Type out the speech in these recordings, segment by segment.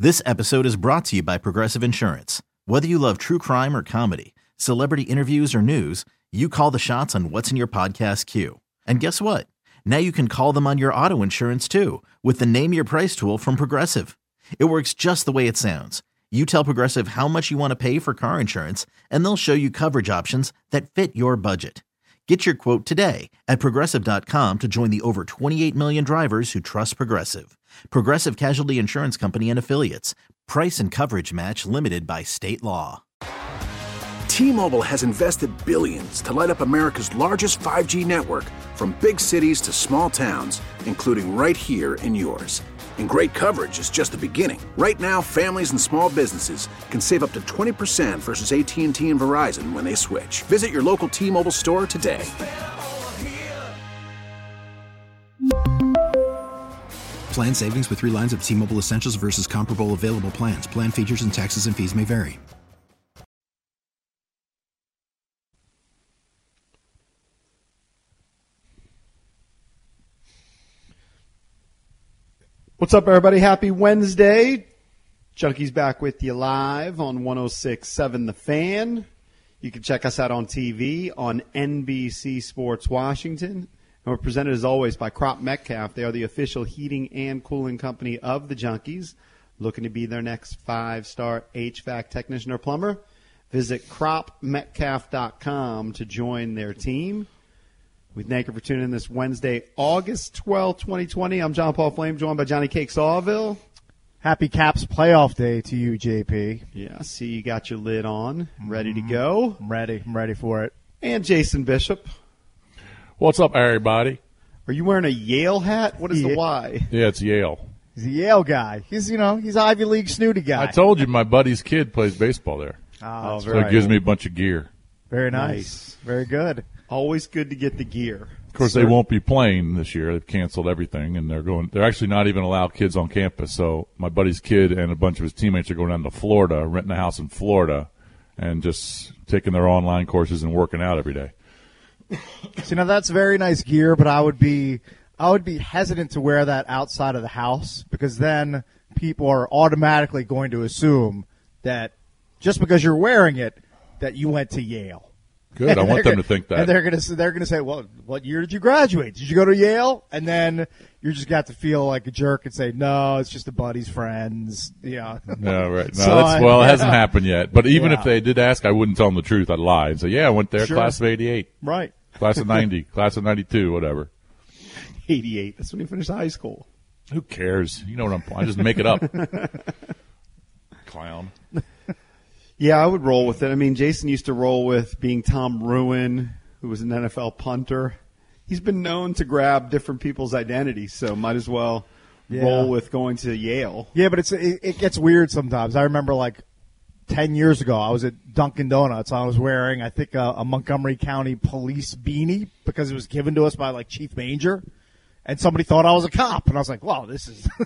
This episode is brought to you by Progressive Insurance. Whether you love true crime or comedy, celebrity interviews or news, you call the shots on what's in your podcast queue. And guess what? Now you can call them on your auto insurance too with the Name Your Price tool from Progressive. It works just the way it sounds. You tell Progressive how much you want to pay for car insurance, and they'll show you coverage options that fit your budget. Get your quote today at Progressive.com to join the over 28 million drivers who trust Progressive. Progressive Casualty Insurance Company and Affiliates. Price and coverage match limited by state law. T-Mobile has invested billions to light up America's largest 5G network, from big cities to small towns, including right here in yours. And great coverage is just the beginning. Right now, families and small businesses can save up to 20% versus AT&T and Verizon when they switch. Visit your local T-Mobile store today. Plan savings with 3 lines of T-Mobile Essentials versus comparable available plans. Plan features and taxes and fees may vary. What's up, everybody? Happy Wednesday. Junkies back with you live on 106.7 The Fan. You can check us out on TV on NBC Sports Washington. And we're presented, as always, by Crop Metcalf. They are the official heating and cooling company of the Junkies. Looking to be their next 5-star HVAC technician or plumber? Visit cropmetcalf.com to join their team. We thank you for tuning in this Wednesday, August 12, 2020. I'm John Paul Flame, joined by Johnny Cake Sawville. Happy Caps playoff day to you, JP. Yeah, I see you got your lid on, ready to go. I'm ready for it. And Jason Bishop. What's up, everybody? Are you wearing a Yale hat? What is the Y? Yeah, it's Yale. He's a Yale guy. He's Ivy League snooty guy. I told you my buddy's kid plays baseball there. Oh, So it gives me a bunch of gear. Very nice. Very good. Always good to get the gear. Of course, they won't be playing this year. They've canceled everything, and they're actually not even allowed kids on campus. So my buddy's kid and a bunch of his teammates are going down to Florida, renting a house in Florida, and just taking their online courses and working out every day. So, that's very nice gear, but I would be hesitant to wear that outside of the house, because then people are automatically going to assume that just because you're wearing it, that you went to Yale. Good. I want them to think that. And they're gonna say, well, what year did you graduate? Did you go to Yale? And then you're just got to feel like a jerk and say, no, it's just a buddy's friends. Yeah. No, right. No, it hasn't happened yet. But even if they did ask, I wouldn't tell them the truth. I'd lie and say, yeah, I went there, Sure. class of 88. Right. Class of 90, class of 92, whatever. 88. That's when he finished high school. Who cares? You know what I just make it up. Clown. Yeah, I would roll with it. I mean, Jason used to roll with being Tom Ruin, who was an NFL punter. He's been known to grab different people's identities, so might as well roll with going to Yale. Yeah, but it gets weird sometimes. I remember 10 years ago, I was at Dunkin' Donuts. I was wearing, I think, a Montgomery County police beanie because it was given to us by Chief Manger, and somebody thought I was a cop, and I was like, "Wow, this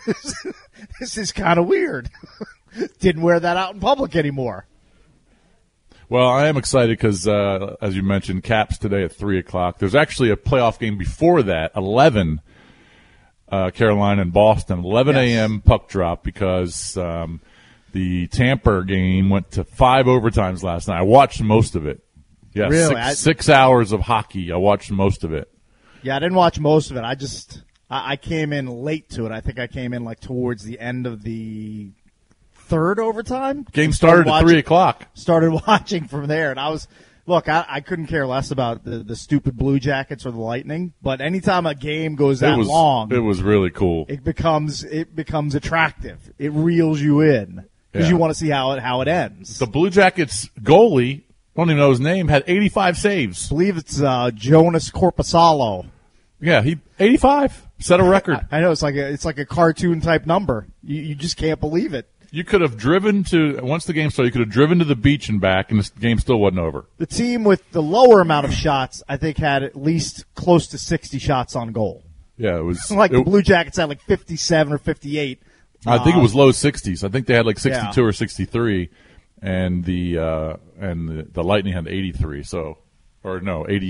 is kind of weird." Didn't wear that out in public anymore. Well, I am excited because, as you mentioned, Caps today at 3 o'clock. There's actually a playoff game before that, 11, Carolina and Boston, 11 a.m. puck drop, because the Tampa game went to 5 overtimes last night. I watched most of it. Yeah, really? 6 hours of hockey. I watched most of it. Yeah, I didn't watch most of it. I came in late to it. I think I came in towards the end of the third overtime. Game started at 3 o'clock. Started watching from there, and I couldn't care less about the stupid Blue Jackets or the Lightning, but anytime a game goes long, it was really cool. It becomes attractive. It reels you in because you want to see how it ends. The Blue Jackets goalie, I don't even know his name, had 85 saves. I believe it's Jonas Corposalo. Yeah, he 85 set a record. I know, it's like a cartoon type number. You just can't believe it. You could have driven once the game started, you could have driven to the beach and back, and the game still wasn't over. The team with the lower amount of shots, I think, had at least close to 60 shots on goal. Yeah, it was. The Blue Jackets had 57 or 58. I think it was low 60s. I think they had 62 or 63, and the Lightning had 83. So, or no, 80.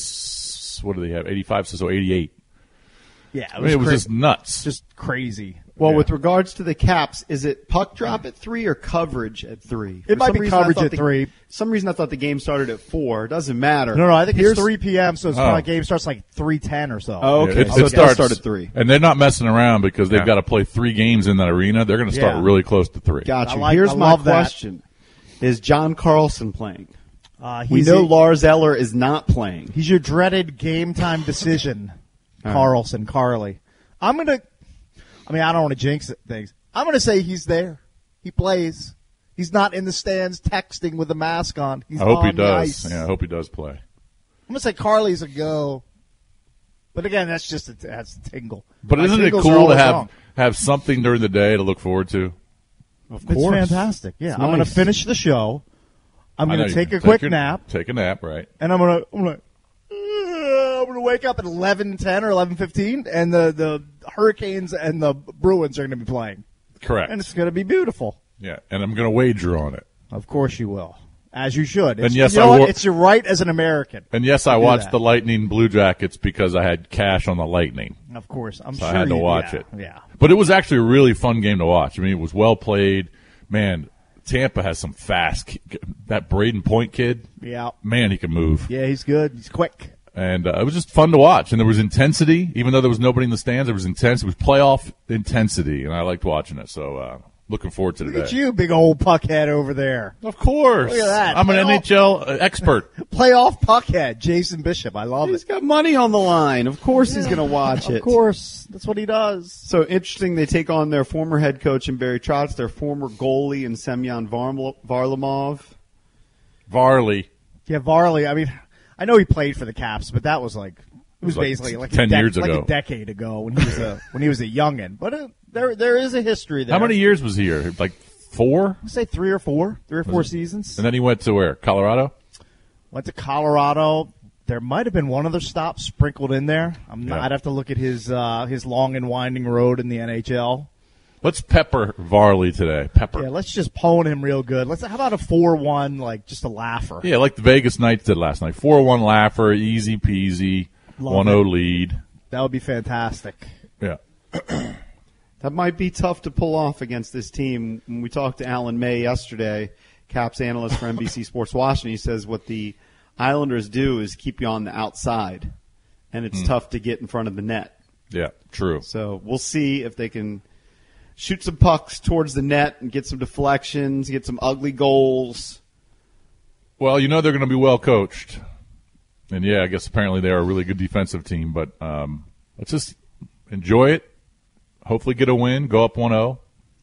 What do they have? 85. So 88. Yeah, It was crazy. just nuts. Just crazy. Well, Yeah. with regards to the Caps, is it puck drop at 3 or coverage at 3? It might be coverage at 3. Some reason I thought the game started at 4. It doesn't matter. No, I think Here's- it's 3 p.m., so it's probably game starts like 3:10 or so. Oh, okay. It So it does starts start at 3. And they're not messing around because they've got to play 3 games in that arena. They're going to start Yeah. really close to 3. Got you. I Here's my love that. question. Is John Carlson playing? We He's know Lars Eller is not playing. He's your dreaded game time decision, Carlson, Carly. I don't want to jinx things. I'm going to say he's there. He plays. He's not in the stands texting with a mask on. He's I hope on he the does. ice. Yeah, I hope he does play. I'm going to say Carly's a go. But again, that's a tingle. But My isn't it tingles are cool to always wrong. have something during the day to look forward to? Of It's course. fantastic. Yeah, It's I'm going to nice. finish the show. I'm I going know to you take can a quick your- nap, Take a nap, right? and I'm going to wake up at 11:10 or 11:15, and the Hurricanes and the Bruins are going to be playing, Correct. and it's going to be beautiful. Yeah, and I'm going to wager on it. Of course you will, as you should. And yes, you know I what? will- It's your right as an American. And yes, I do watched that. the Lightning Blue Jackets because I had cash on the Lightning. Of course, I'm So sure I had to you- watch yeah, it. Yeah. But it was actually a really fun game to watch. I mean, it was well played. Man, Tampa has some fast. That Braden Point kid, Yeah. man, he can move. Yeah, he's good. He's quick. And it was just fun to watch. And there was intensity, even though there was nobody in the stands. There was intense. It was playoff intensity, and I liked watching it. So looking forward to Look today. at you, big old puckhead over there. Of course. Look at that. I'm an Playoff- NHL expert. Playoff puckhead, Jason Bishop. I love He's it. got money on the line. Of course he's going to watch it. Of course, that's what he does. So interesting, they take on their former head coach in Barry Trotz, their former goalie in Semyon Varlamov. Varley. Yeah, Varley. I mean, I know he played for the Caps, but that was like it was like basically like 10 years like ago. a decade ago when he was a youngin. But there is a history there. How many years was he here? Like 4? I'd say 3 or 4 seasons. And then he went to where? Colorado? Went to Colorado. There might have been one other stop sprinkled in there. Yeah. I'd have to look at his long and winding road in the NHL. Let's pepper Varley today. Pepper. Yeah, let's just pwn him real good. How about a 4-1, like just a laugher? Yeah, like the Vegas Knights did last night. 4-1 laugher, easy peasy, Love 1-0 lead. That would be fantastic. Yeah. That might be tough to pull off against this team. When we talked to Alan May yesterday, Caps analyst for NBC Sports Washington, he says what the Islanders do is keep you on the outside, and it's tough to get in front of the net. Yeah, true. So we'll see if they can shoot some pucks towards the net and get some deflections, get some ugly goals. Well, you know they're going to be well coached. And, yeah, I guess apparently they are a really good defensive team. But let's just enjoy it. Hopefully get a win, go up 1-0.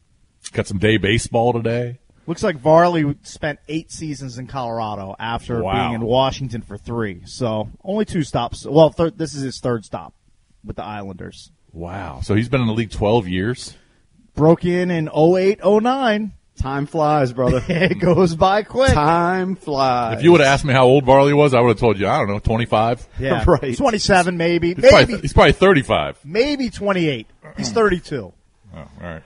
Got some day baseball today. Looks like Varley spent 8 seasons in Colorado after Wow. being in Washington for 3. So only 2 stops. Well, this is his 3rd stop with the Islanders. Wow. So he's been in the league 12 years? Broke in 08, 09. Time flies, brother. It goes by quick. Time flies. If you would have asked me how old Varley was, I would have told you, I don't know, 25? Yeah, Right. 27 maybe. He's probably 35. Maybe 28. He's 32. Oh, all right.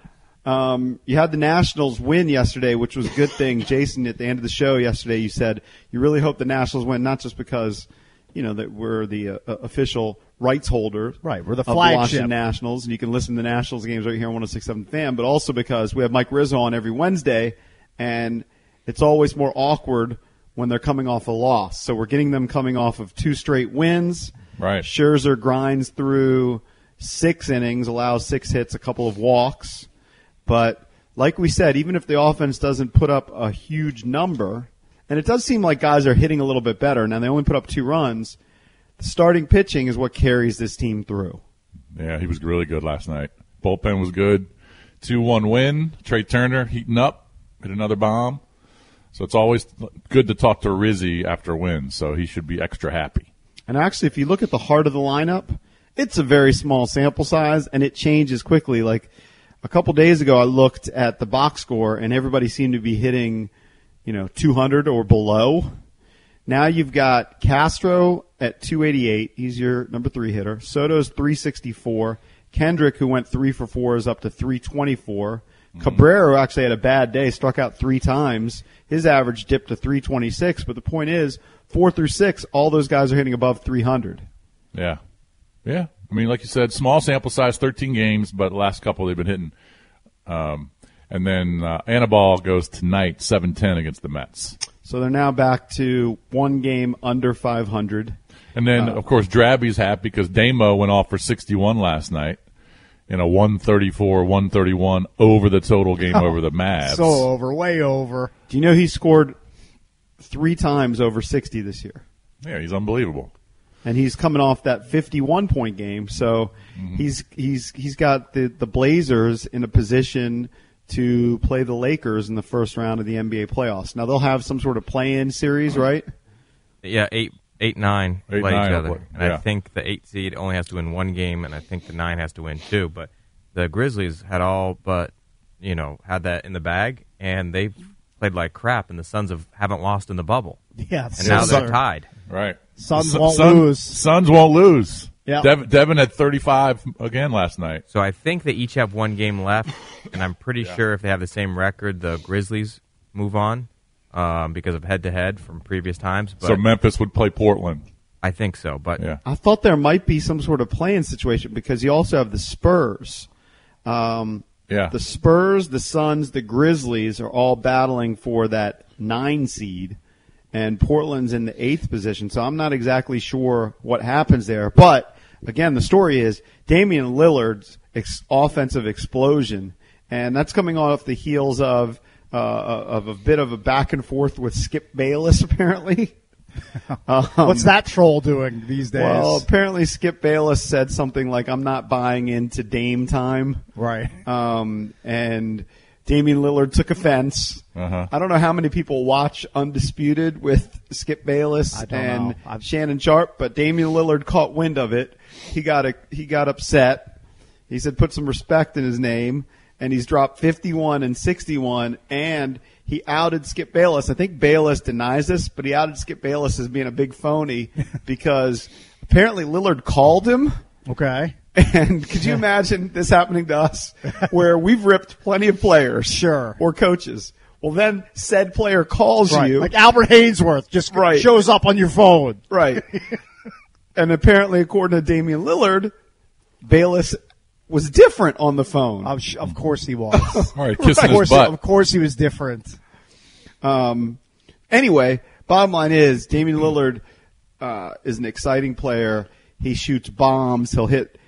You had the Nationals win yesterday, which was a good thing. Jason, at the end of the show yesterday, you said you really hope the Nationals win, not just because, that we're the official rights holder. Right, we're the of the flagship. Washington Nationals, and you can listen to the Nationals games right here on 106.7 Fan, but also because we have Mike Rizzo on every Wednesday, and it's always more awkward when they're coming off a loss. So we're getting them coming off of 2 straight wins. Right. Scherzer grinds through 6 innings, allows 6 hits, a couple of walks. But like we said, even if the offense doesn't put up a huge number, and it does seem like guys are hitting a little bit better. Now, they only put up 2 runs. The starting pitching is what carries this team through. Yeah, he was really good last night. Bullpen was good. 2-1 win. Trey Turner heating up, hit another bomb. So it's always good to talk to Rizzy after wins, so he should be extra happy. And actually, if you look at the heart of the lineup, it's a very small sample size, and it changes quickly. Like a couple days ago, I looked at the box score, and everybody seemed to be hitting, 200 or below. Now you've got Castro at 288. He's your number 3 hitter. Soto's 364. Kendrick, who went 3 for 4, is up to 324. Cabrera actually had a bad day, struck out 3 times. His average dipped to 326. But the point is, 4 through 6, all those guys are hitting above 300. Yeah. Yeah. I mean, like you said, small sample size, 13 games, but the last couple they've been hitting. And then Anibal goes tonight, 7-10 against the Mets. So they're now back to one game under 500. And then, of course, Drabby's happy because Damo went off for 61 last night in a 134-131 over the total game over the Mavs. So over, way over. Do you know he scored 3 times over 60 this year? Yeah, he's unbelievable. And he's coming off that 51-point game, so he's got the Blazers in a position to play the Lakers in the first round of the NBA playoffs. Now they'll have some sort of play-in series, right? Yeah, 8-9 play each other. And yeah. I think the 8 seed only has to win 1 game, and I think the 9 has to win 2. But the Grizzlies had all but, had that in the bag, and they've played like crap, and the Suns haven't lost in the bubble. Yeah, and now they're tied. Right. Suns won't lose. Suns won't lose. Yep. Devin had 35 again last night. So I think they each have 1 game left, and I'm pretty sure if they have the same record, the Grizzlies move on because of head-to-head from previous times. But So Memphis would play Portland. I think so, but Yeah. I thought there might be some sort of play-in situation because you also have the Spurs. Yeah. The Spurs, the Suns, the Grizzlies are all battling for that 9 seed, and Portland's in the 8th position. So I'm not exactly sure what happens there. But, again, the story is Damian Lillard's offensive explosion, and that's coming off the heels of a bit of a back and forth with Skip Bayless, apparently. What's that troll doing these days? Well, apparently Skip Bayless said something like, I'm not buying into Dame time. Right. And Damian Lillard took offense. Uh-huh. I don't know how many people watch Undisputed with Skip Bayless and Shannon Sharp, but Damian Lillard caught wind of it. He got upset. He said, put some respect in his name. And he's dropped 51 and 61, and he outed Skip Bayless. I think Bayless denies this, but he outed Skip Bayless as being a big phony because apparently Lillard called him. Okay. And could you imagine this happening to us where we've ripped plenty of players Sure. or coaches? Well, then said player calls Right. you. Like Albert Hainsworth just Right. shows up on your phone. Right. And apparently, according to Damian Lillard, Bayless was different on the phone. Of course he was. All right, kissing his butt. Of course he was different. Anyway, bottom line is Damian Lillard is an exciting player. He shoots bombs. He'll hit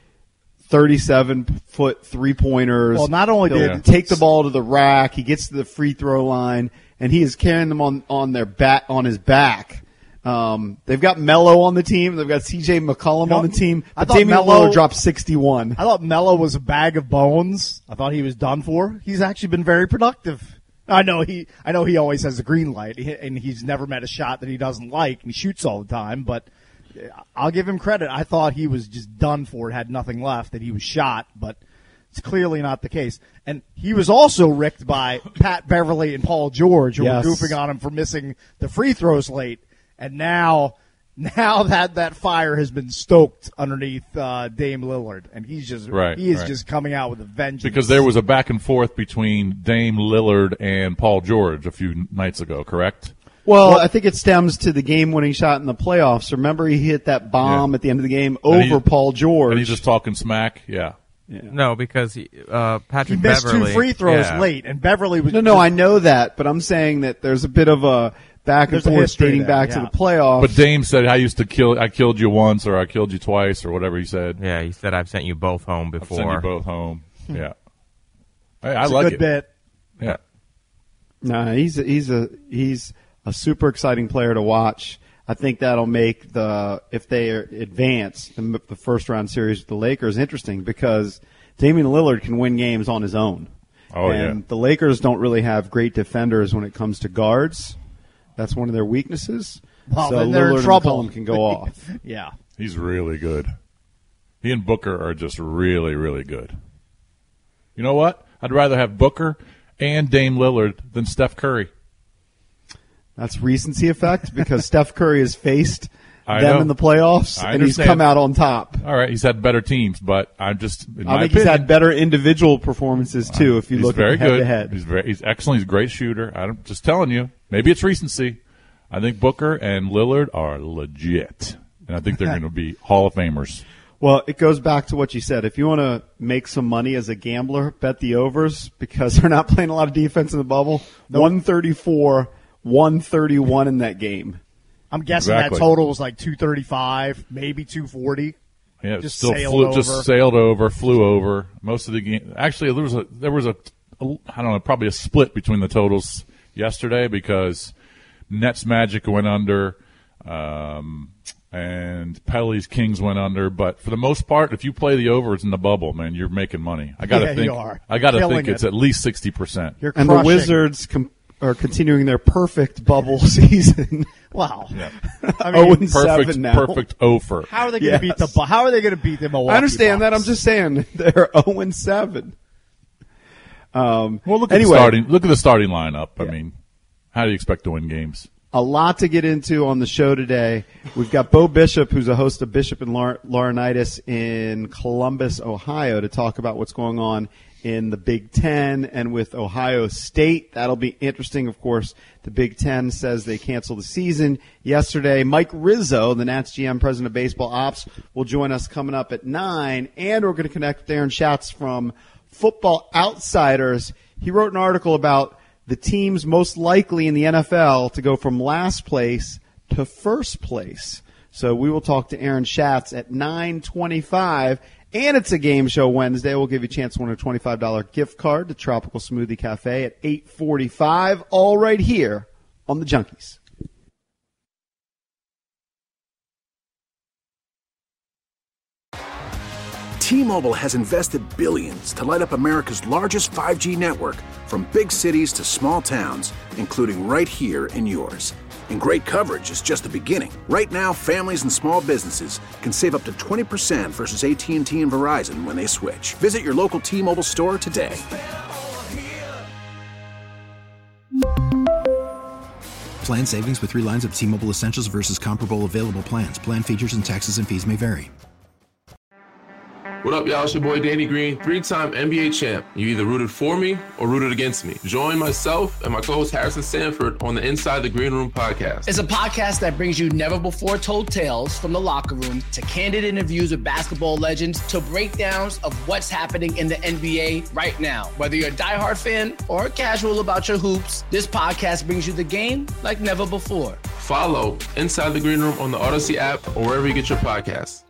37-foot three-pointers. Well, not only He'll did take the ball to the rack, he gets to the free throw line, and he is carrying them on his back. They've got Melo on the team. They've got C.J. McCollum on the team. I But thought Damian Melo- Lillard dropped 61. I thought Melo was a bag of bones. I thought he was done for. He's actually been very productive. I know he always has a green light, and he's never met a shot that he doesn't like, and he shoots all the time, but I'll give him credit. I thought he was just done for, had nothing left, that he was shot, but it's clearly not the case. And he was also ricked by Pat Beverly and Paul George, who Yes. were goofing on him for missing the free throws late. And now that fire has been stoked underneath Dame Lillard, and he is just coming out with a vengeance. Because there was a back and forth between Dame Lillard and Paul George a few nights ago, correct? Well, I think it stems to the game-winning shot in the playoffs. Remember, he hit that bomb at the end of the game over Paul George. And he's just talking smack, yeah. No, because Patrick he missed Beverly, 2 free throws late, and Beverly was No, I know that, but I'm saying that there's a bit of a back and There's a forth history dating there, back to yeah. the playoffs. But Dame said, I killed you once, or I killed you twice, or whatever he said. Yeah, he said, I've sent you both home I'll before. send you both home. Yeah. Hey, I It's like a good it. bit. Yeah. No, he's a super exciting player to watch. I think that'll make if they advance the first round series with the Lakers interesting because Damian Lillard can win games on his own. Oh, and yeah. the Lakers don't really have great defenders when it comes to guards. That's one of their weaknesses. Well, so then they're in Lillard trouble. and McCollum can go off. Yeah. He's really good. He and Booker are just really, really good. You know what? I'd rather have Booker and Dame Lillard than Steph Curry. That's recency effect because Steph Curry has faced I them know. in the playoffs, I and he's understand. come out on top. All right, he's had better teams, but I'm just, in my I think opinion, he's had better individual performances too. If you he's look very at head good. to head, He's excellent. He's a great shooter. I'm just telling you. Maybe it's recency. I think Booker and Lillard are legit, and I think they're going to be Hall of Famers. Well, it goes back to what you said. If you want to make some money as a gambler, bet the overs because they're not playing a lot of defense in the bubble. 134, 131 in that game. I'm guessing that total was like 235, maybe 240. Yeah, just sailed over, flew over. Most of the game. Actually, there was a I don't know, probably a split between the totals yesterday because Nets Magic went under, and Pelly's Kings went under. But for the most part, if you play the overs in the bubble, man, you're making money. I got to think. You are. I got to think it's at least 60%. And the Wizards are continuing their perfect bubble season. Wow. Yeah. I mean, 0-7 now. Perfect offer. How are they going to beat the? How are they going to beat the Milwaukee? I understand Bucks? that. I'm just saying they're 0-7. Well, look at the starting lineup. I mean, how do you expect to win games? A lot to get into on the show today. We've got Bo Bishop, who's a host of Bishop and Laurinaitis in Columbus, Ohio, to talk about what's going on in the Big Ten and with Ohio State. That'll be interesting. Of course, the Big Ten says they canceled the season yesterday. Mike Rizzo, the Nats GM, president of baseball ops, will join us coming up at 9. And we're going to connect with Aaron Schatz from Football Outsiders. He wrote an article about the teams most likely in the NFL to go from last place to first place. So we will talk to Aaron Schatz at 9:25. And it's a game show Wednesday. We'll give you a chance to win a $25 gift card to Tropical Smoothie Cafe at 8:45, all right here on the Junkies. T-Mobile has invested billions to light up America's largest 5G network, from big cities to small towns, including right here in yours. And great coverage is just the beginning. Right now, families and small businesses can save up to 20% versus AT&T and Verizon when they switch. Visit your local T-Mobile store today. Plan savings with 3 lines of T-Mobile Essentials versus comparable available plans. Plan features and taxes and fees may vary. What up, y'all? It's your boy Danny Green, 3-time NBA champ. You either rooted for me or rooted against me. Join myself and my co-host Harrison Sanford on the Inside the Green Room podcast. It's a podcast that brings you never-before-told tales from the locker room to candid interviews with basketball legends to breakdowns of what's happening in the NBA right now. Whether you're a diehard fan or casual about your hoops, this podcast brings you the game like never before. Follow Inside the Green Room on the Odyssey app or wherever you get your podcasts.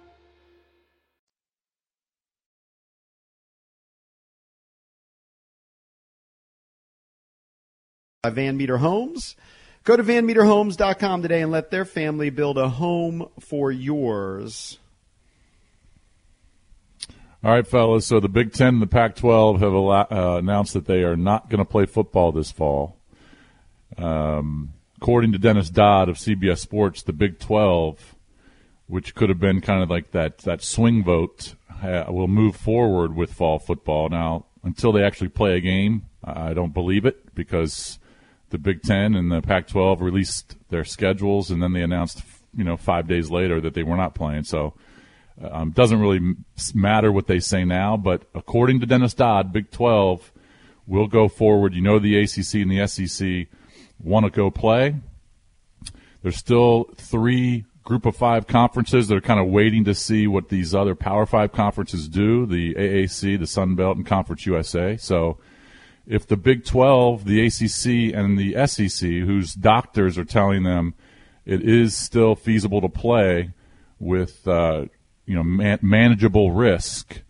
By Van Meter Homes. Go to vanmeterhomes.com today and let their family build a home for yours. All right, fellas. So the Big Ten and the Pac-12 have announced that they are not going to play football this fall. According to Dennis Dodd of CBS Sports, the Big 12, which could have been kind of like that swing vote, will move forward with fall football. Now, until they actually play a game, I don't believe it, because the Big Ten and the Pac-12 released their schedules, and then they announced, 5 days later that they were not playing. So doesn't really matter what they say now. But according to Dennis Dodd, Big 12 will go forward. The ACC and the SEC want to go play. There's still 3 Group of 5 conferences that are kind of waiting to see what these other Power 5 conferences do, the AAC, the Sun Belt, and Conference USA. So if the Big 12, the ACC, and the SEC, whose doctors are telling them it is still feasible to play with manageable risk,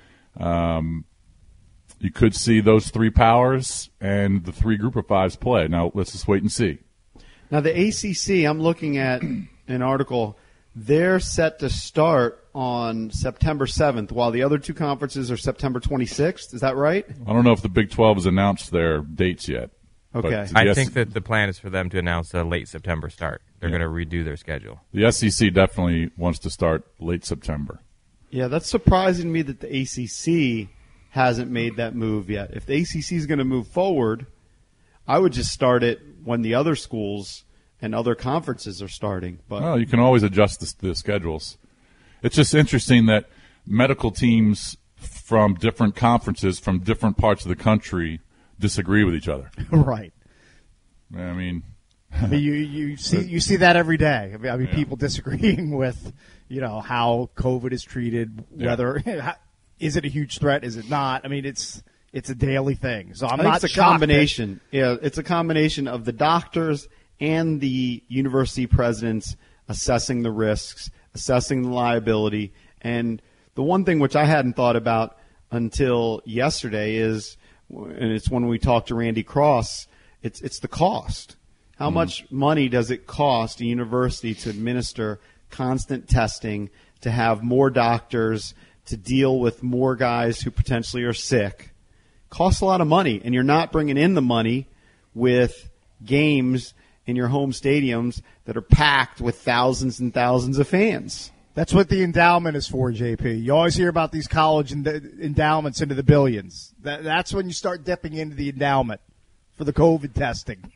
you could see those 3 powers and the 3 Group of 5s play. Now, let's just wait and see. Now, the ACC, I'm looking at an article, they're set to start on September 7th, while the other 2 conferences are September 26th. Is that right? I don't know if the Big 12 has announced their dates yet. Okay. I think that the plan is for them to announce a late September start. They're going to redo their schedule. The SEC definitely wants to start late September. Yeah, that's surprising to me that the ACC hasn't made that move yet. If the ACC is going to move forward, I would just start it when the other schools and other conferences are starting. But well, you can always adjust the schedules. It's just interesting that medical teams from different conferences from different parts of the country disagree with each other. Right. I mean, I mean, you see that every day. I mean, people disagreeing with, how COVID is treated, whether is it a huge threat, is it not? I mean, it's a daily thing. So I'm not it's a combination. It's a combination of the doctors and the university presidents assessing the risks, assessing the liability. And the one thing which I hadn't thought about until yesterday is, and it's when we talked to Randy Cross, it's the cost. How much money does it cost a university to administer constant testing, to have more doctors, to deal with more guys who potentially are sick? Costs a lot of money, and you're not bringing in the money with games in your home stadiums that are packed with thousands and thousands of fans. That's what the endowment is for, JP. You always hear about these college endowments into the billions. That's when you start dipping into the endowment for the COVID testing.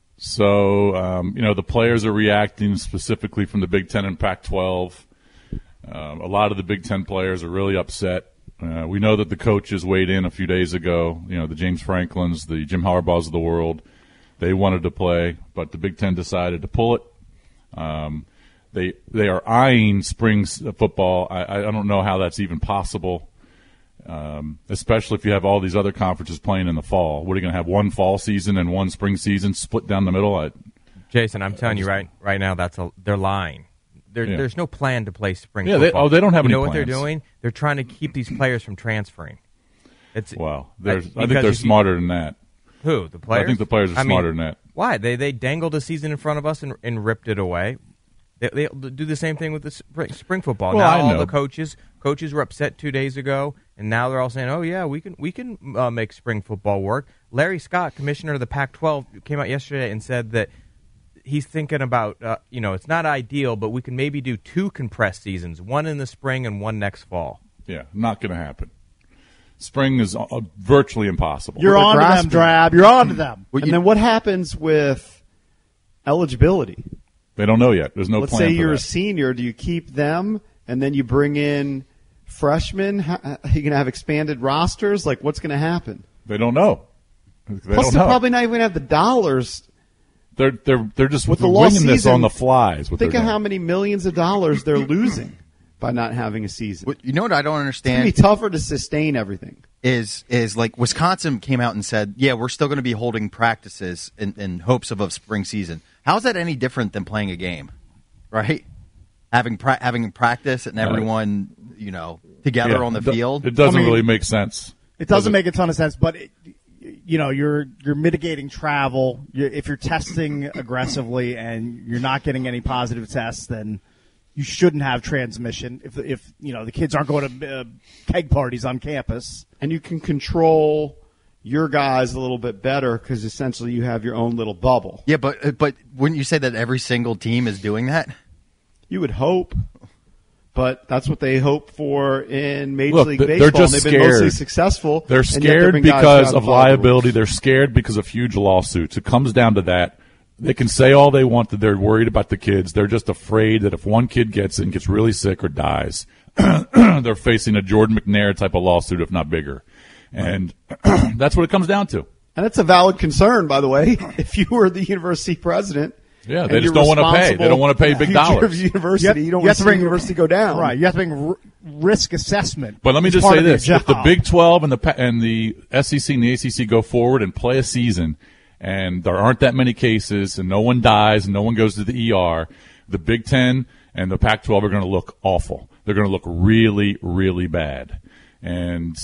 So, the players are reacting specifically from the Big Ten and Pac-12. A lot of the Big Ten players are really upset. We know that the coaches weighed in a few days ago, the James Franklins, the Jim Harbaughs of the world. They wanted to play, but the Big Ten decided to pull it. They are eyeing spring football. I don't know how that's even possible, especially if you have all these other conferences playing in the fall. What are you going to have, one fall season and one spring season split down the middle? Jason, I'm telling you right now, they're lying. There's no plan to play spring football. They don't have any plans. You know what they're doing? They're trying to keep these players from transferring. I think they're smarter than that. Who, the players? I think the players are smarter than that. Why? They dangled a season in front of us and ripped it away. They do the same thing with the spring football. Well, now all the coaches were upset 2 days ago, and now they're all saying, "Oh yeah, we can make spring football work." Larry Scott, commissioner of the Pac-12, came out yesterday and said that he's thinking about it's not ideal, but we can maybe do 2 compressed seasons, one in the spring and one next fall. Yeah, not going to happen. Spring is virtually impossible. You're on to them, Drab. You're on to them. And then what happens with eligibility? They don't know yet. There's no plan for that. Let's say you're a senior. Do you keep them and then you bring in freshmen? Are you going to have expanded rosters? Like, what's going to happen? They don't know. Plus, they're probably not even have the dollars. They're just with the winging this on the fly. Think of how many millions of dollars they're losing by not having a season. You know what I don't understand? It's going to be tougher to sustain everything. Is like Wisconsin came out and said, yeah, we're still going to be holding practices in hopes of a spring season. How is that any different than playing a game, right? Having practice and everyone, together on the field. It doesn't really make sense. It doesn't make a ton of sense, but you're mitigating travel. If you're testing aggressively and you're not getting any positive tests, then you shouldn't have transmission. If the kids aren't going to keg parties on campus, and you can control your guys a little bit better because essentially you have your own little bubble. Yeah, but wouldn't you say that every single team is doing that? You would hope, but that's what they hope for in Major League Baseball. They're just They've scared. been mostly successful. They're scared because of liability. They're scared because of huge lawsuits. It comes down to that. They can say all they want that they're worried about the kids. They're just afraid that if one kid gets it and gets really sick or dies, they're facing a Jordan McNair type of lawsuit, if not bigger. And that's what it comes down to. And it's a valid concern, by the way. If you were the university president, yeah, they just don't want to pay. They don't want to pay big dollars. University, you don't want to bring university go down. Right, you have to bring risk assessment. But let me just say this: if the Big 12 and the SEC and the ACC go forward and play a season, and there aren't that many cases, and no one dies, and no one goes to the ER, the Big 10 and the Pac-12 are going to look awful. They're going to look really, really bad. And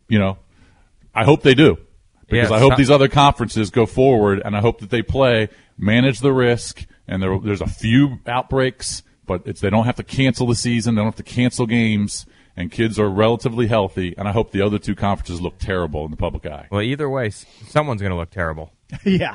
I hope they do, because I hope these other conferences go forward, and I hope that they manage the risk, and there's a few outbreaks, but they don't have to cancel the season, they don't have to cancel games, and kids are relatively healthy, and I hope the other 2 conferences look terrible in the public eye. Well, either way, someone's going to look terrible. Yeah.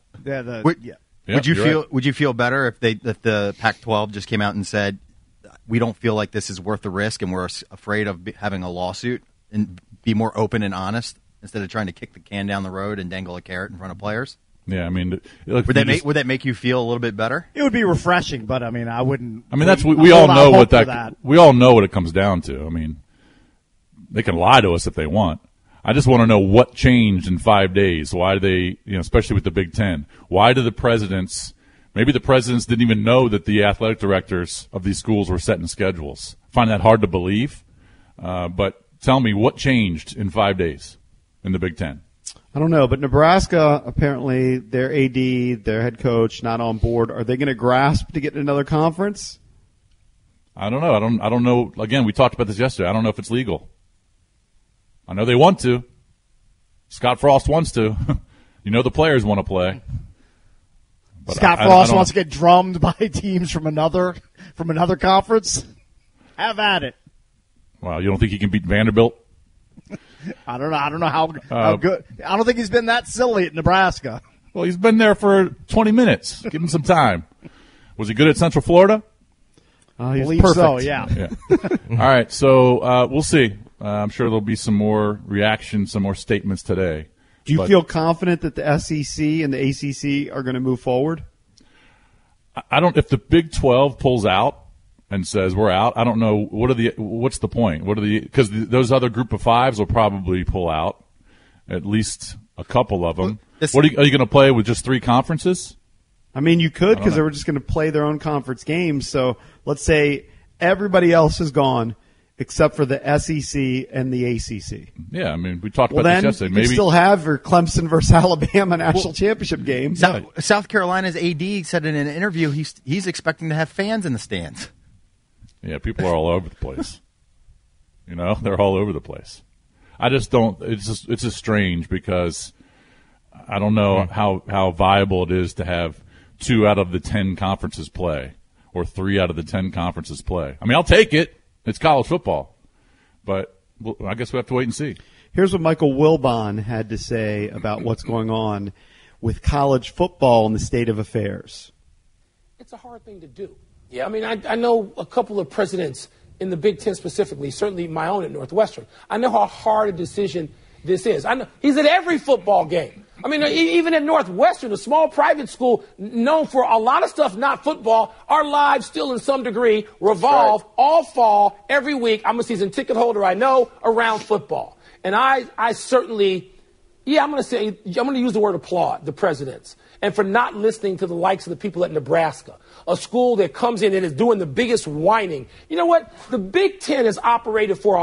Would you feel better if the Pac-12 just came out and said, we don't feel like this is worth the risk, and we're afraid of having a lawsuit, and be more open and honest instead of trying to kick the can down the road and dangle a carrot in front of players? Yeah, I mean, would that make you feel a little bit better? It would be refreshing, but I mean, I wouldn't. I mean, we all know what we all know what it comes down to. I mean, they can lie to us if they want. I just want to know what changed in 5 days. Why do they, especially with the Big Ten, why do the presidents Maybe the presidents didn't even know that the athletic directors of these schools were setting schedules. I find that hard to believe. But tell me, what changed in 5 days in the Big Ten? I don't know, but Nebraska, apparently their AD, their head coach, not on board. Are they going to grasp to get in another conference? I don't know. I don't know. Again, we talked about this yesterday. I don't know if it's legal. I know they want to. Scott Frost wants to. You know the players want to play. But Scott Frost wants to get drummed by teams from another conference. Have at it. Wow, you don't think he can beat Vanderbilt? I don't know how good. I don't think he's been that silly at Nebraska. Well, he's been there for 20 minutes. Give him some time. Was he good at Central Florida? I believe perfect. So, yeah. All right, so we'll see. I'm sure there'll be some more reactions, some more statements today. Do you feel confident that the SEC and the ACC are going to move forward? I don't. If the Big 12 pulls out and says we're out, I don't know what's the point. Because those other group of fives will probably pull out, at least a couple of them. Are you going to play with just 3 conferences? I mean, you could, because they were just going to play their own conference games. So let's say everybody else is gone except for the SEC and the ACC. Yeah, I mean, we talked about this yesterday. Maybe you still have your Clemson versus Alabama national championship game. South Carolina's AD said in an interview he's expecting to have fans in the stands. Yeah, people are all over the place. You know, they're all over the place. I just don't. It's just strange because I don't know how viable it is to have 2 out of the 10 conferences play or 3 out of the 10 conferences play. I mean, I'll take it. It's college football. But I guess we have to wait and see. Here's what Michael Wilbon had to say about what's going on with college football and the state of affairs. It's a hard thing to do. Yeah, I mean, I know a couple of presidents in the Big Ten specifically, certainly my own at Northwestern. I know how hard a decision this is. I know he's at every football game. I mean, even at Northwestern, a small private school known for a lot of stuff, not football, our lives still in some degree revolve all fall, every week. I'm a season ticket holder, I know, around football. And I certainly, I'm going to use the word applaud the presidents and for not listening to the likes of the people at Nebraska, a school that comes in and is doing the biggest whining. You know what? The Big Ten has operated for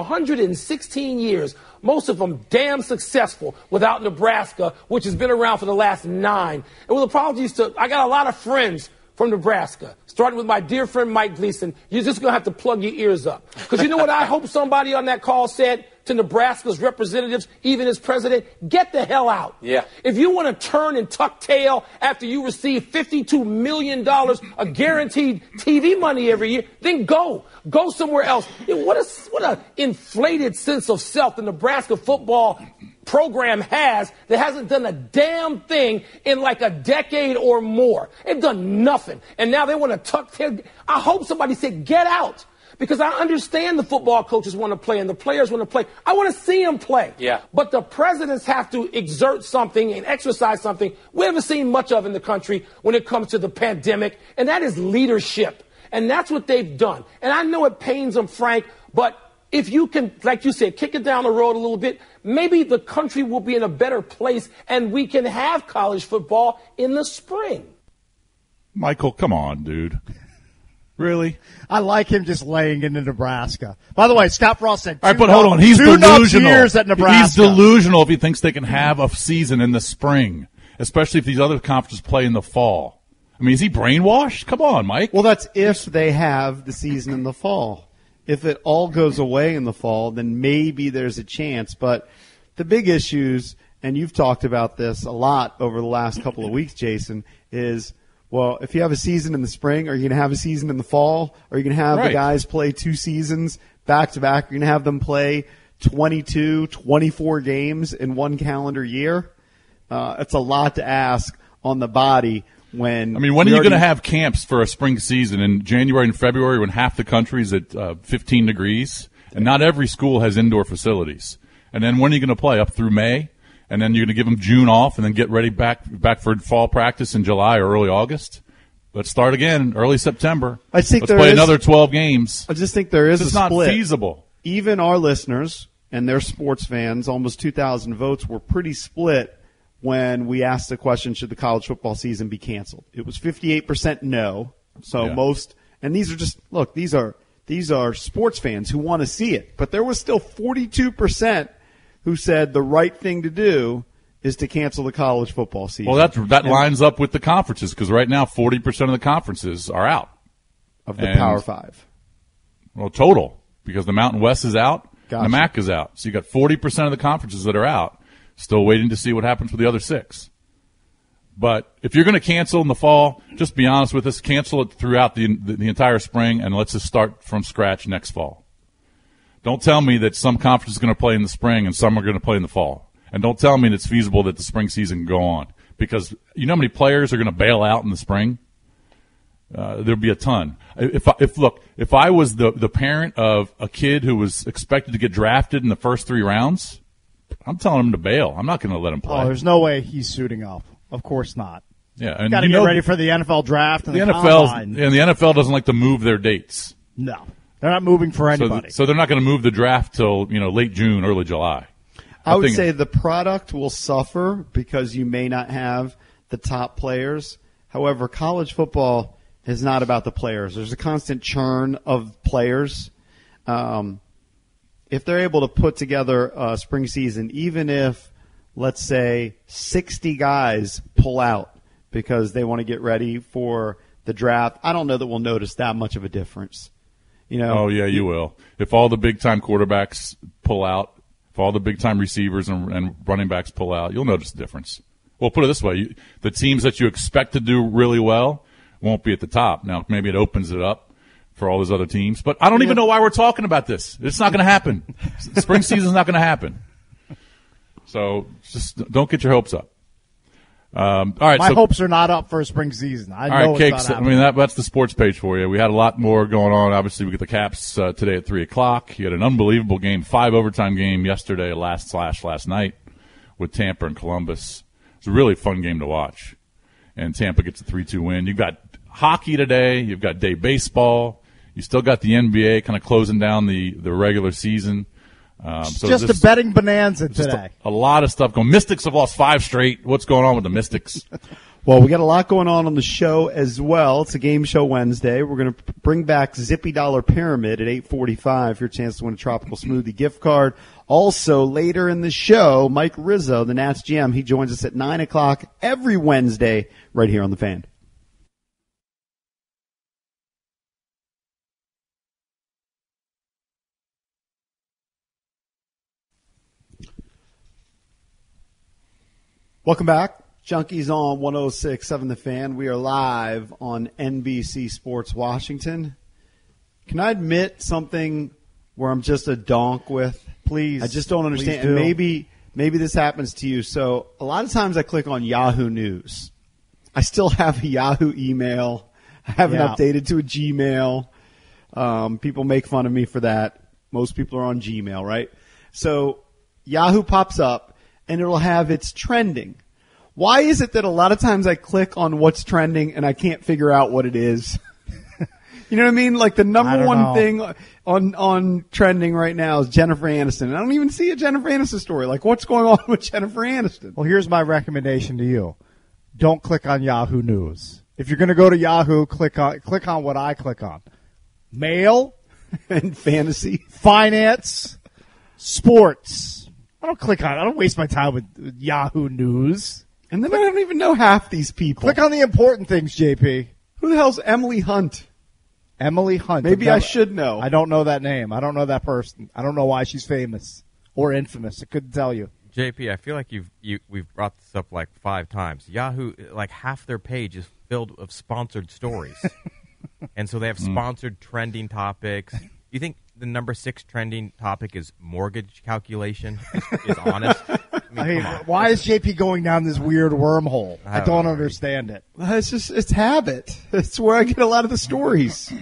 116 years, most of them damn successful without Nebraska, which has been around for the last 9. And with apologies I got a lot of friends from Nebraska, starting with my dear friend Mike Gleason. You're just going to have to plug your ears up. Because you know what I hope somebody on that call said to Nebraska's representatives, even as president? Get the hell out. Yeah. If you want to turn and tuck tail after you receive $52 million of guaranteed TV money every year, then go. Go somewhere else. What a inflated sense of self the Nebraska football program has that hasn't done a damn thing in like a decade or more. They've done nothing. And now they want to tuck tail. I hope somebody said, get out. Because I understand the football coaches want to play and the players want to play. I want to see them play. Yeah. But the presidents have to exert something and exercise something we haven't seen much of in the country when it comes to the pandemic, and that is leadership. And that's what they've done. And I know it pains them, Frank, but if you can, like you said, kick it down the road a little bit, maybe the country will be in a better place and we can have college football in the spring. Michael, come on, dude. Really? I like him just laying into Nebraska. By the way, Scott Frost said, all right, but hold on. He's delusional. Years at Nebraska. He's delusional if he thinks they can have a season in the spring, especially if these other conferences play in the fall. I mean, is he brainwashed? Come on, Mike. Well, that's if they have the season in the fall. If it all goes away in the fall, then maybe there's a chance. But the big issues, and you've talked about this a lot over the last couple of weeks, Jason, is, well, if you have a season in the spring, are you going to have a season in the fall? Are you going to have the guys play 2 seasons back-to-back? Are you going to have them play 22, 24 games in one calendar year? It's a lot to ask on the body. When are you going to have camps for a spring season in January and February when half the country is at 15 degrees and not every school has indoor facilities? And then when are you going to play? Up through May? And then you're going to give them June off and then get ready back for fall practice in July or early August? Let's start again early September. Let's play another 12 games. I just think there is a split. It's not feasible. Even our listeners and their sports fans, almost 2,000 votes, were pretty split when we asked the question, should the college football season be canceled? It was 58% no. So most, and these are sports fans who want to see it. But there was still 42% who said the right thing to do is to cancel the college football season. Well, that lines up with the conferences, because right now 40% of the conferences are out. Of the Power 5. Well, total, because the Mountain West is out, Gotcha. and the MAC is out. So you got 40% of the conferences that are out, still waiting to see what happens with the other 6. But if you're going to cancel in the fall, just be honest with us. Cancel it throughout the entire spring, and let's just start from scratch next fall. Don't tell me that some conference is going to play in the spring and some are going to play in the fall. And don't tell me that it's feasible that the spring season can go on, because you know how many players are going to bail out in the spring? There'll be a ton. If I was the parent of a kid who was expected to get drafted in the first 3 rounds, I'm telling him to bail. I'm not going to let him play. Oh, there's no way he's suiting up. Of course not. Yeah, and got to get ready for the NFL draft and the combine. And the NFL doesn't like to move their dates. No, they're not moving for anybody. So they're not going to move the draft till late June, early July. I would say the product will suffer because you may not have the top players. However, college football is not about the players. There's a constant churn of players. If they're able to put together a spring season, even if, let's say, 60 guys pull out because they want to get ready for the draft, I don't know that we'll notice that much of a difference. Oh, yeah, you will. If all the big-time quarterbacks pull out, if all the big-time receivers and running backs pull out, you'll notice the difference. Well, put it this way. The teams that you expect to do really well won't be at the top. Now, maybe it opens it up for all those other teams. But I don't even know why we're talking about this. It's not going to happen. Spring season's not going to happen. So just don't get your hopes up. All right, My hopes are not up for a spring season. I know all right, it's Cakes. not happening. That's the sports page for you. We had a lot more going on. Obviously, we get the Caps today at 3:00. You had an unbelievable game, 5 overtime game yesterday, last night with Tampa and Columbus. It's a really fun game to watch. And Tampa gets a 3-2 win. You've got hockey today. You've got day baseball. You still got the NBA kind of closing down the regular season. So just a betting bonanza today. A lot of stuff going. Mystics have lost 5 straight. What's going on with the Mystics? Well, we got a lot going on the show as well. It's a game show Wednesday. We're going to bring back Zippy Dollar Pyramid at 8:45 for your chance to win a Tropical Smoothie gift card. Also, later in the show, Mike Rizzo, the Nats GM, he joins us at 9:00 every Wednesday right here on The Fan. Welcome back. Junkies on 106.7 The Fan. We are live on NBC Sports Washington. Can I admit something where I'm just a donk with? Please. I just don't understand. Do. And maybe this happens to you. So a lot of times I click on Yahoo News. I still have a Yahoo email. I haven't updated to a Gmail. People make fun of me for that. Most people are on Gmail, right? So Yahoo pops up. And it'll have its trending. Why is it that a lot of times I click on what's trending and I can't figure out what it is? You know what I mean? Like the number one thing on trending right now is Jennifer Aniston. I don't even see a Jennifer Aniston story. Like, what's going on with Jennifer Aniston? Well, here's my recommendation to you. Don't click on Yahoo News. If you're going to go to Yahoo, click on what I click on. Mail. And fantasy. Finance. Sports. I don't waste my time with Yahoo News. And then I don't even know half these people. Click on the important things, JP. Who the hell's Emily Hunt? Emily Hunt. Maybe I should know. I don't know that name. I don't know that person. I don't know why she's famous or infamous. I couldn't tell you. JP, I feel like we've brought this up like 5 times. Yahoo, like half their page is filled with sponsored stories. And so they have sponsored trending topics. You think the number 6 trending topic is mortgage calculation is honest? I mean, why is JP going down this weird wormhole? I don't understand it. It's habit. It's where I get a lot of the stories.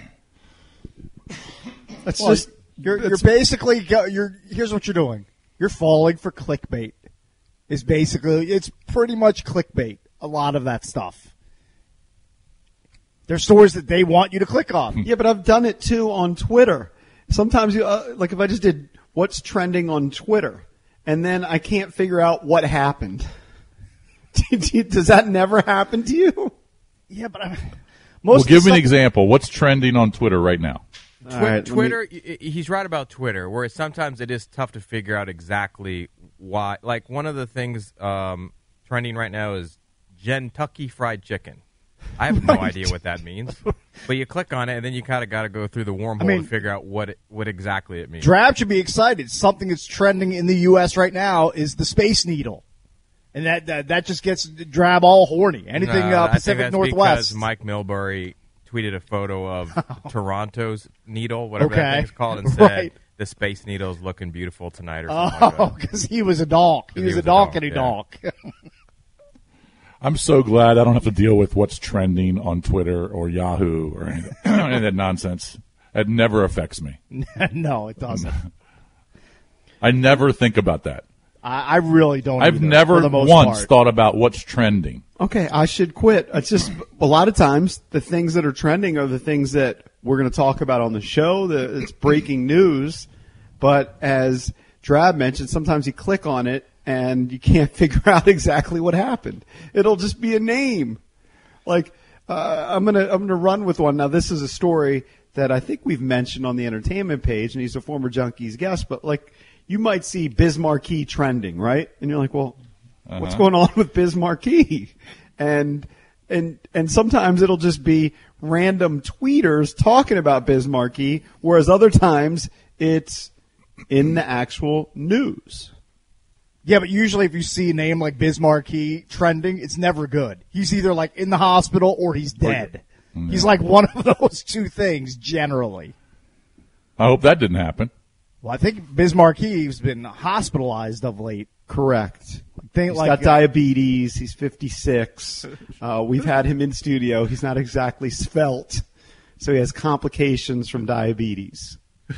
You're basically here's what you're doing. You're falling for clickbait. It's pretty much clickbait. A lot of that stuff. There's stories that they want you to click on. Yeah, but I've done it too on Twitter. Sometimes, like if I just did what's trending on Twitter, and then I can't figure out what happened. Does that never happen to you? Yeah, but give me an example. What's trending on Twitter right now? Twitter, he's right about Twitter, where sometimes it is tough to figure out exactly why. Like, one of the things trending right now is Kentucky Fried Chicken. I have no idea what that means, but you click on it, and then you kind of got to go through the wormhole and figure out what exactly it means. Drab should be excited. Something that's trending in the U.S. right now is the Space Needle, and that just gets Drab all horny. Anything Pacific Northwest. Because Mike Milbury tweeted a photo of Toronto's needle, whatever that thing's called, and said the Space Needle's looking beautiful tonight or something like that. Because he was a donk. He was a donkity donk. I'm so glad I don't have to deal with what's trending on Twitter or Yahoo or any of that nonsense. It never affects me. No, it doesn't. I never think about that. I really don't. I've never once thought about what's trending. Okay, I should quit. It's just a lot of times the things that are trending are the things that we're going to talk about on the show. It's breaking news. But as Drab mentioned, sometimes you click on it and you can't figure out exactly what happened. It'll just be a name. Like I'm gonna run with one. Now this is a story that I think we've mentioned on the entertainment page, and he's a former Junkies guest. But like, you might see Biz Marquee trending, right? And you're like, well, what's going on with Biz Marquee? And sometimes it'll just be random tweeters talking about Biz Marquee, whereas other times it's in the actual news. Yeah, but usually if you see a name like Biz Marquee trending, it's never good. He's either like in the hospital or he's dead. He's like one of those two things generally. I hope that didn't happen. Well, I think Biz Marquee's been hospitalized of late. Correct. He's got diabetes. He's 56. We've had him in studio. He's not exactly svelte, so he has complications from diabetes.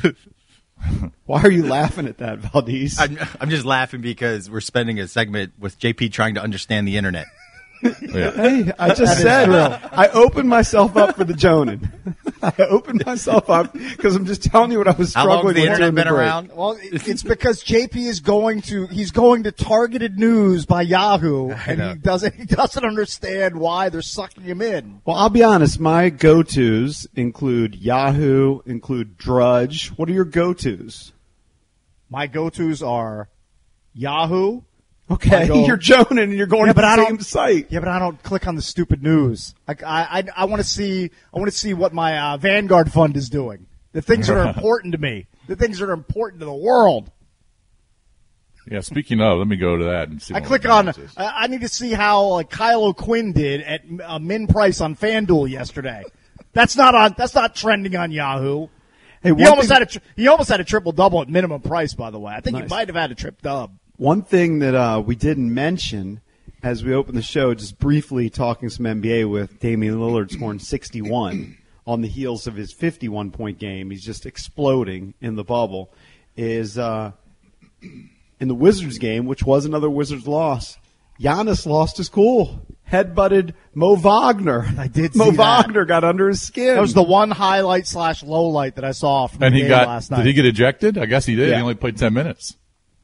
Why are you laughing at that, Valdez? I'm just laughing because we're spending a segment with JP trying to understand the internet. Yeah. Hey, I just said I opened myself up for the Jonan. I opened myself up because I'm just telling you what I was struggling with. How long has the internet been around? Well, it's because JP is going to targeted news by Yahoo, and he doesn't understand why they're sucking him in. Well, I'll be honest. My go-tos include Yahoo, include Drudge. What are your go-tos? My go-tos are Yahoo. Okay, you're Jonan and you're going to the same site. Yeah, but I don't click on the stupid news. I want to see what my Vanguard fund is doing. The things that are important to me. The things that are important to the world. Yeah, speaking of, let me go to that and see. I click on. I need to see how Kyle O'Quinn did at min price on FanDuel yesterday. That's not trending on Yahoo. Hey, he almost had a triple double at minimum price. By the way, I think he might have had a trip dub. One thing that we didn't mention as we opened the show, just briefly talking some NBA with Damian Lillard scoring 61 on the heels of his 51-point game. He's just exploding in the bubble. Is in the Wizards game, which was another Wizards loss, Giannis lost his cool. Headbutted Mo Wagner. I did see Mo that. Wagner got under his skin. That was the one highlight/low light that I saw from the game last night. Did he get ejected? I guess he did. Yeah. He only played 10 minutes.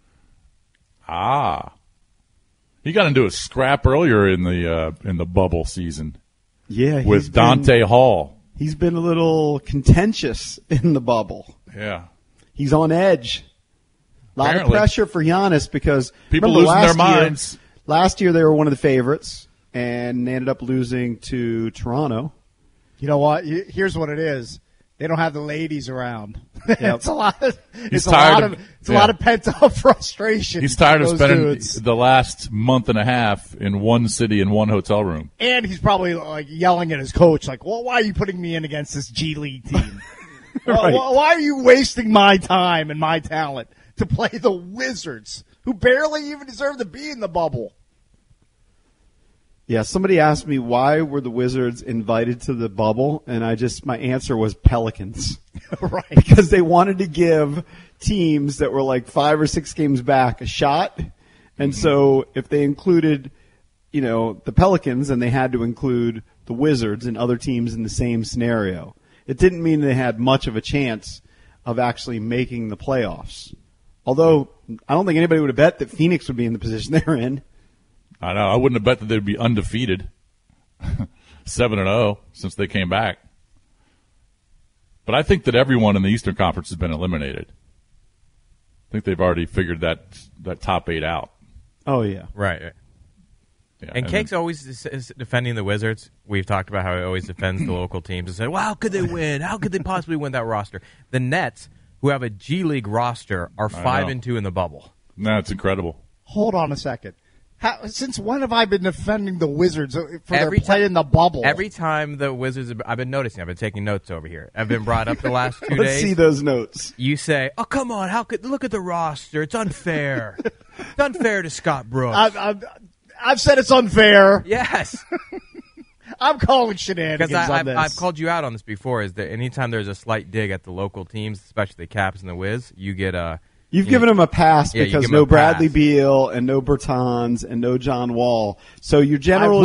He got into a scrap earlier in the bubble season. Yeah, with Dante Hall. He's been a little contentious in the bubble. Yeah, he's on edge. A lot of pressure for Giannis because people losing their minds. Last year they were one of the favorites, and they ended up losing to Toronto. You know what? Here's what it is. They don't have the ladies around. Yep. It's a lot of pent up frustration. He's tired of spending the last month and a half in one city in one hotel room. And he's probably yelling at his coach, well, why are you putting me in against this G League team? Right. Why are you wasting my time and my talent to play the Wizards, who barely even deserve to be in the bubble? Yeah, somebody asked me why were the Wizards invited to the bubble, and my answer was Pelicans. Right. Because they wanted to give teams that were 5 or 6 games back a shot. And so if they included, the Pelicans, then they had to include the Wizards and other teams in the same scenario. It didn't mean they had much of a chance of actually making the playoffs. Although I don't think anybody would have bet that Phoenix would be in the position they're in. I know. I wouldn't have bet that they'd be undefeated, 7-0 since they came back. But I think that everyone in the Eastern Conference has been eliminated. I think they've already figured that top 8 out. Oh, yeah. Right. Yeah, and Cake's always is defending the Wizards. We've talked about how he always defends the local teams and said, well, how could they win? How could they possibly win that roster? The Nets, who have a G League roster, are 5-2 in the bubble. No, it's incredible. Hold on a second. Since when have I been defending the Wizards for their play in the bubble? Every time the Wizards, I've been noticing, I've been taking notes over here. I've been brought up the last 2 days. Let's see those notes. You say, oh, come on, look at the roster. It's unfair. It's unfair to Scott Brooks. I've said it's unfair. Yes. I'm calling shenanigans on this. I've called you out on this before, is that anytime there's a slight dig at the local teams, especially the Caps and the Wiz, you get a... You've given him a pass because no Bradley Beal and no Bertans and no John Wall. So your general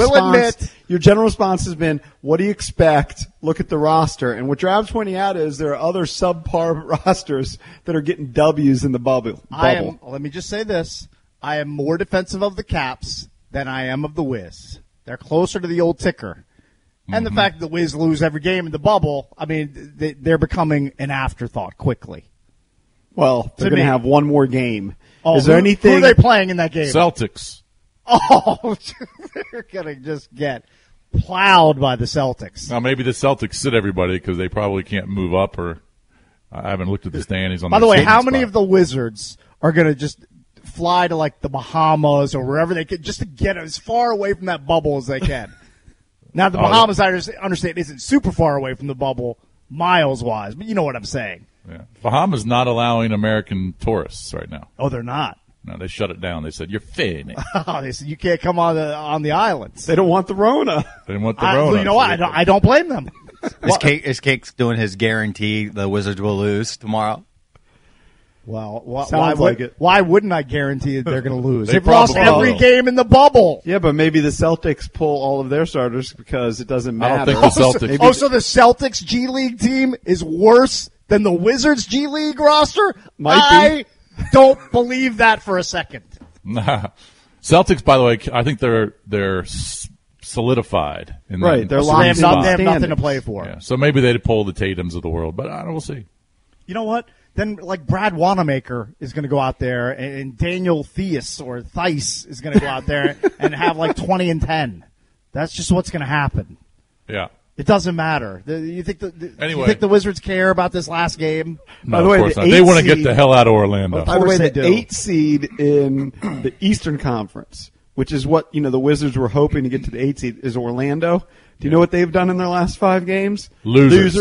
response has been, what do you expect? Look at the roster. And what Drab's pointing out is there are other subpar rosters that are getting W's in the bubble. Let me just say this. I am more defensive of the Caps than I am of the Wiz. They're closer to the old ticker. And the fact that the Wiz lose every game in the bubble, I mean, they're becoming an afterthought quickly. Well, they're going to have one more game. Oh, is there anything? Who are they playing in that game? Celtics. Oh, they're going to just get plowed by the Celtics. Now, maybe the Celtics sit everybody because they probably can't move up, or I haven't looked at the standings on By the way, how many of the Wizards are going to just fly to, like, the Bahamas or wherever they can just to get as far away from that bubble as they can? Now, the Bahamas, I understand, isn't super far away from the bubble miles-wise, but you know what I'm saying. Yeah. Bahamas not allowing American tourists right now. Oh, they're not. No, they shut it down. They said, you're failing. They said, you can't come on the islands. They don't want the Rona. They don't want the Rona. You know what? I don't blame them. Is Cake's doing his guarantee the Wizards will lose tomorrow? Well, why wouldn't I guarantee that they're going to lose? They've lost every game in the bubble. Yeah, but maybe the Celtics pull all of their starters because it doesn't matter. I don't think the Celtics. So the Celtics G League team is worse than the Wizards G League roster? I don't believe that for a second. Nah. Celtics, by the way, I think they're solidified. Right, they're they have nothing to play for. Yeah, so maybe they'd pull the Tatums of the world, but we'll see. You know what? Then, like, Brad Wanamaker is going to go out there, and Daniel Theis is going to go out there and have like 20 and 10. That's just what's going to happen. Yeah. It doesn't matter. You think the Wizards care about this last game? No, by the way, of course not. They want to get the hell out of Orlando. By the way, the 8 seed in the Eastern Conference, which is what the Wizards were hoping to get to the 8 seed, is Orlando. Do you know what they've done in their last 5 games? Losers.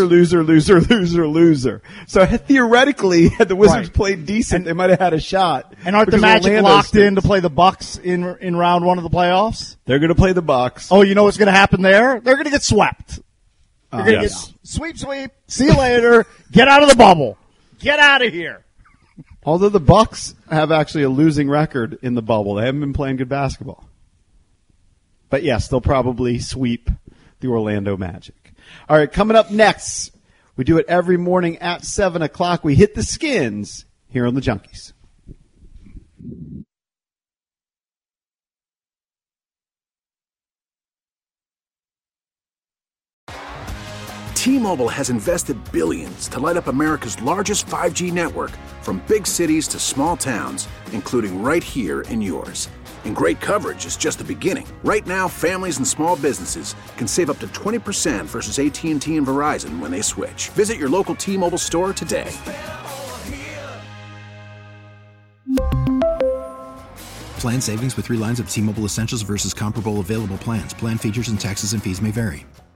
Loser. So theoretically, had the Wizards played decent, they might have had a shot. And aren't the Magic locked in to play the Bucks in round 1 of the playoffs? They're going to play the Bucks. Oh, you know what's going to happen there? They're going to get swept. They're going to get sweep. See you later. Get out of the bubble. Get out of here. Although the Bucks have actually a losing record in the bubble. They haven't been playing good basketball. But yes, they'll probably sweep the Orlando Magic. All right, coming up next, we do it every morning at 7 o'clock. We hit the skins here on the Junkies. T-Mobile has invested billions to light up America's largest 5G network, from big cities to small towns, including right here in yours. And great coverage is just the beginning. Right now, families and small businesses can save up to 20% versus AT&T and Verizon when they switch. Visit your local T-Mobile store today. Plan savings with 3 lines of T-Mobile Essentials versus comparable available plans. Plan features and taxes and fees may vary.